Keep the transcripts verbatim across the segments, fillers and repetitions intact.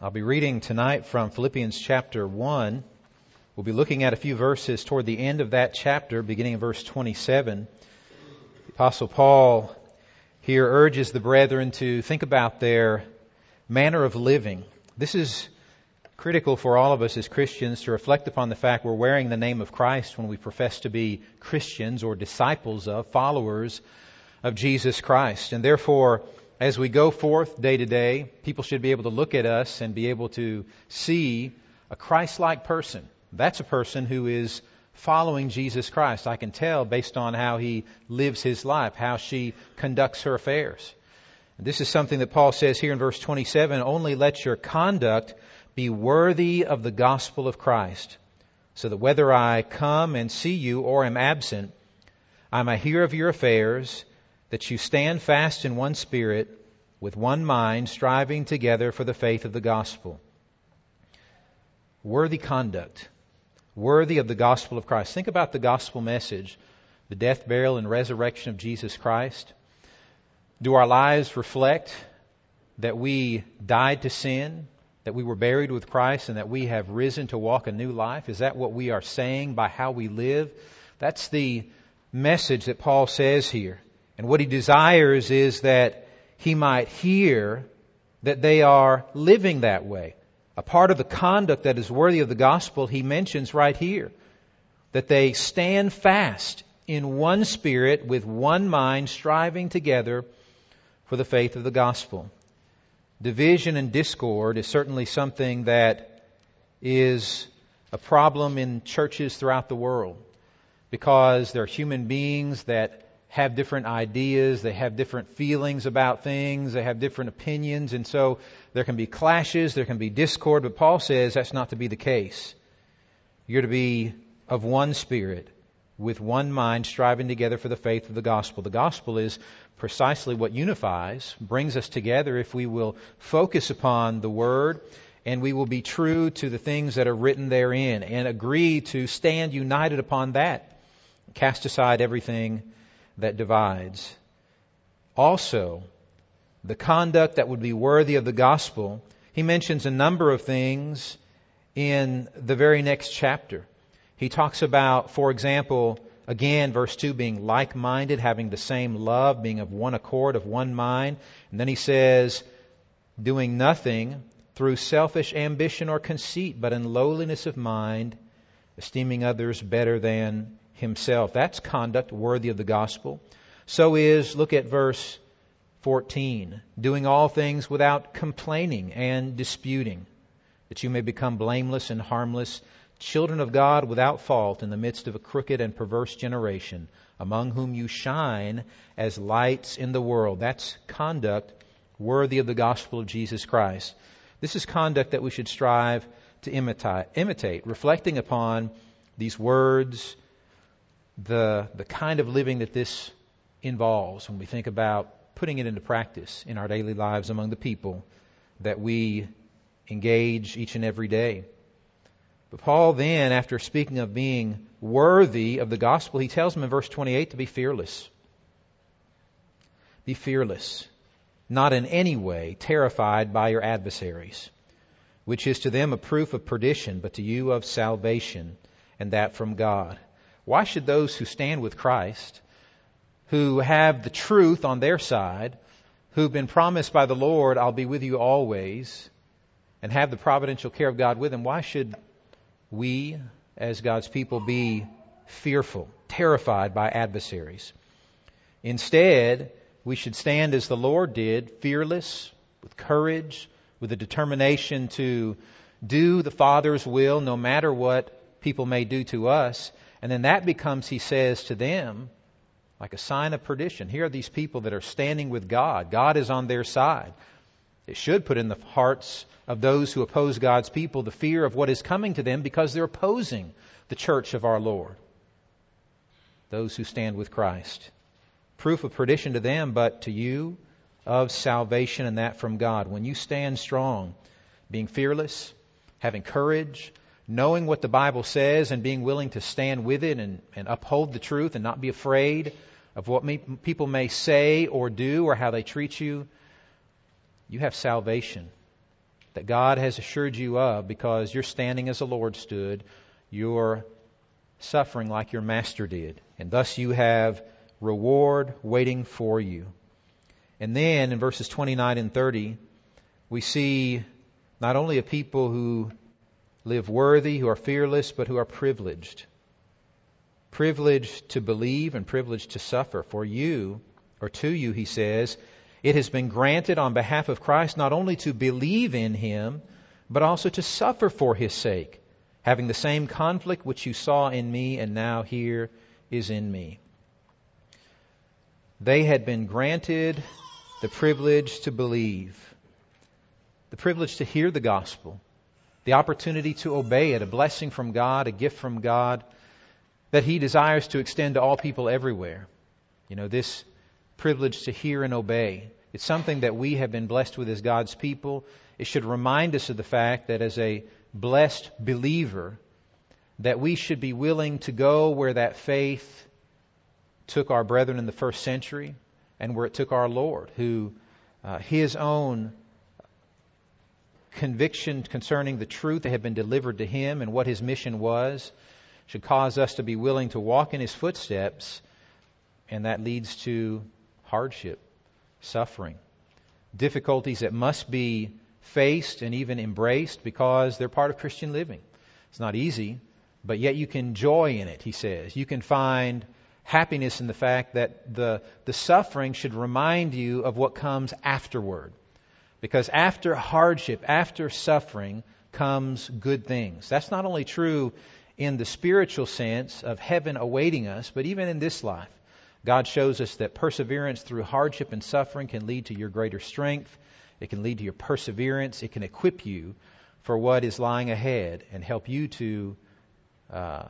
I'll be reading tonight from Philippians chapter one. We'll be looking at a few verses toward the end of that chapter, beginning in verse twenty-seven. The Apostle Paul here urges the brethren to think about their manner of living. This is critical for all of us as Christians to reflect upon the fact we're wearing the name of Christ when we profess to be Christians or disciples of, followers of Jesus Christ. And therefore, as we go forth day to day, people should be able to look at us and be able to see a Christ-like person. That's a person who is following Jesus Christ. I can tell based on how he lives his life, how she conducts her affairs. And this is something that Paul says here in verse twenty-seven, only let your conduct be worthy of the gospel of Christ, so that whether I come and see you or am absent, I may hear of your affairs, that you stand fast in one spirit, with one mind, striving together for the faith of the gospel. Worthy conduct, worthy of the gospel of Christ. Think about the gospel message, the death, burial, and resurrection of Jesus Christ. Do our lives reflect that we died to sin, that we were buried with Christ, and that we have risen to walk a new life? Is that what we are saying by how we live? That's the message that Paul says here. And what he desires is that he might hear that they are living that way. A part of the conduct that is worthy of the gospel he mentions right here. That they stand fast in one spirit with one mind, striving together for the faith of the gospel. Division and discord is certainly something that is a problem in churches throughout the world. Because there are human beings that have different ideas, they have different feelings about things, they have different opinions, and so there can be clashes, there can be discord, but Paul says that's not to be the case. You're to be of one spirit, with one mind, striving together for the faith of the gospel. The gospel is precisely what unifies, brings us together if we will focus upon the Word, and we will be true to the things that are written therein, and agree to stand united upon that. Cast aside everything that divides. Also, the conduct that would be worthy of the gospel, he mentions a number of things in the very next chapter. He talks about, for example, again, verse two, being like-minded, having the same love, being of one accord, of one mind. And then he says, doing nothing through selfish ambition or conceit, but in lowliness of mind, esteeming others better than himself. That's conduct worthy of the gospel. So is, look at verse fourteen, doing all things without complaining and disputing, that you may become blameless and harmless, children of God without fault in the midst of a crooked and perverse generation, among whom you shine as lights in the world. That's conduct worthy of the gospel of Jesus Christ. This is conduct that we should strive to imitate, imitate, reflecting upon these words, the the kind of living that this involves when we think about putting it into practice in our daily lives among the people that we engage each and every day. But Paul then, after speaking of being worthy of the gospel, he tells them in verse twenty-eight to be fearless. Be fearless, not in any way terrified by your adversaries, which is to them a proof of perdition, but to you of salvation, and that from God. Why should those who stand with Christ, who have the truth on their side, who've been promised by the Lord, I'll be with you always, and have the providential care of God with them, why should we, as God's people, be fearful, terrified by adversaries? Instead, we should stand as the Lord did, fearless, with courage, with a determination to do the Father's will no matter what people may do to us. And then that becomes, he says to them, like a sign of perdition. Here are these people that are standing with God. God is on their side. It should put in the hearts of those who oppose God's people the fear of what is coming to them because they're opposing the church of our Lord. Those who stand with Christ. Proof of perdition to them, but to you of salvation, and that from God. When you stand strong, being fearless, having courage, knowing what the Bible says and being willing to stand with it and, and uphold the truth and not be afraid of what me, people may say or do or how they treat you, you have salvation. that God has assured you of because you're standing as the Lord stood. You're suffering like your Master did. And thus you have reward waiting for you. And then in verses twenty-nine and thirty, we see not only a people who live worthy, who are fearless, but who are privileged. Privileged to believe and privileged to suffer. For you, or to you, he says, it has been granted on behalf of Christ not only to believe in Him, but also to suffer for His sake, having the same conflict which you saw in me and now here is in me. They had been granted the privilege to believe, the privilege to hear the gospel, the opportunity to obey it, a blessing from God, a gift from God that He desires to extend to all people everywhere. You know, this privilege to hear and obey. It's something that we have been blessed with as God's people. It should remind us of the fact that as a blessed believer, that we should be willing to go where that faith took our brethren in the first century and where it took our Lord, who uh, His own conviction concerning the truth that had been delivered to Him and what His mission was should cause us to be willing to walk in His footsteps, and that leads to hardship, suffering, difficulties that must be faced and even embraced because they're part of Christian living. It's not easy, but yet you can joy in it, he says. You can find happiness in the fact that the, the suffering should remind you of what comes afterward. Because after hardship, after suffering, comes good things. That's not only true in the spiritual sense of heaven awaiting us, but even in this life. God shows us that perseverance through hardship and suffering can lead to your greater strength. It can lead to your perseverance. It can equip you for what is lying ahead and help you to uh,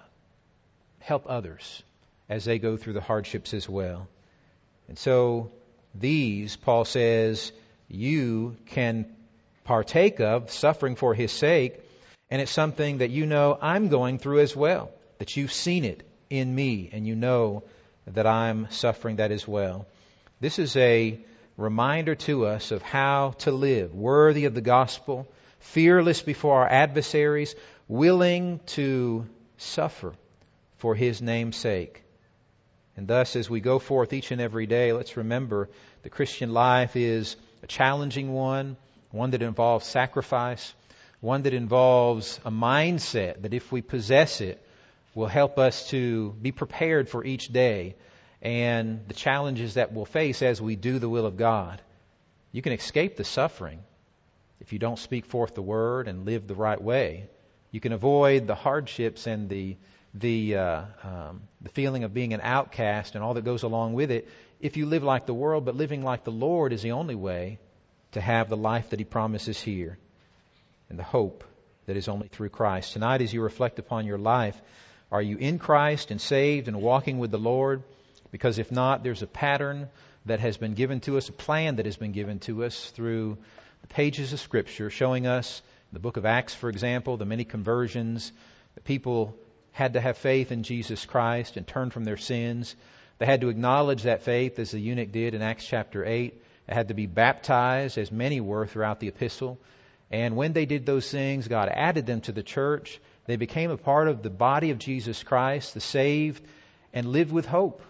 help others as they go through the hardships as well. And so these, Paul says, you can partake of, suffering for His sake, and it's something that you know I'm going through as well, that you've seen it in me, and you know that I'm suffering that as well. This is a reminder to us of how to live worthy of the gospel, fearless before our adversaries, willing to suffer for His name's sake. And thus, as we go forth each and every day, let's remember the Christian life is a challenging one, one that involves sacrifice, one that involves a mindset that if we possess it, will help us to be prepared for each day and the challenges that we'll face as we do the will of God. You can escape the suffering if you don't speak forth the word and live the right way. You can avoid the hardships and the the uh, um, the feeling of being an outcast and all that goes along with it if you live like the world, but living like the Lord is the only way to have the life that He promises here and the hope that is only through Christ. Tonight, as you reflect upon your life, are you in Christ and saved and walking with the Lord? Because if not, there's a pattern that has been given to us, a plan that has been given to us through the pages of Scripture, showing us the book of Acts, for example, the many conversions. The people had to have faith in Jesus Christ and turn from their sins. They had to acknowledge that faith as the eunuch did in Acts chapter eight. They had to be baptized, as many were throughout the epistle. And when they did those things, God added them to the church. They became a part of the body of Jesus Christ, the saved, and lived with hope.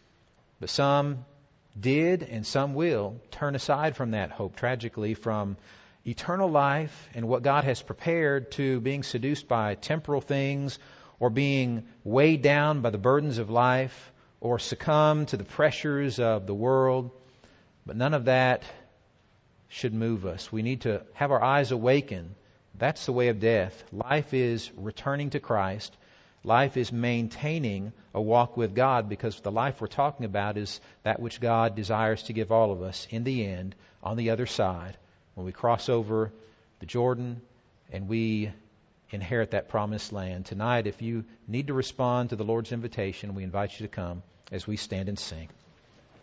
But some did, and some will, turn aside from that hope, tragically, from eternal life and what God has prepared to being seduced by temporal things or being weighed down by the burdens of life or succumb to the pressures of the world. But none of that should move us. We need to have our eyes awakened. That's the way of death. Life is returning to Christ. Life is maintaining a walk with God, because the life we're talking about is that which God desires to give all of us in the end, on the other side, when we cross over the Jordan and we inherit that promised land. Tonight, if you need to respond to the Lord's invitation, we invite you to come as we stand and sing.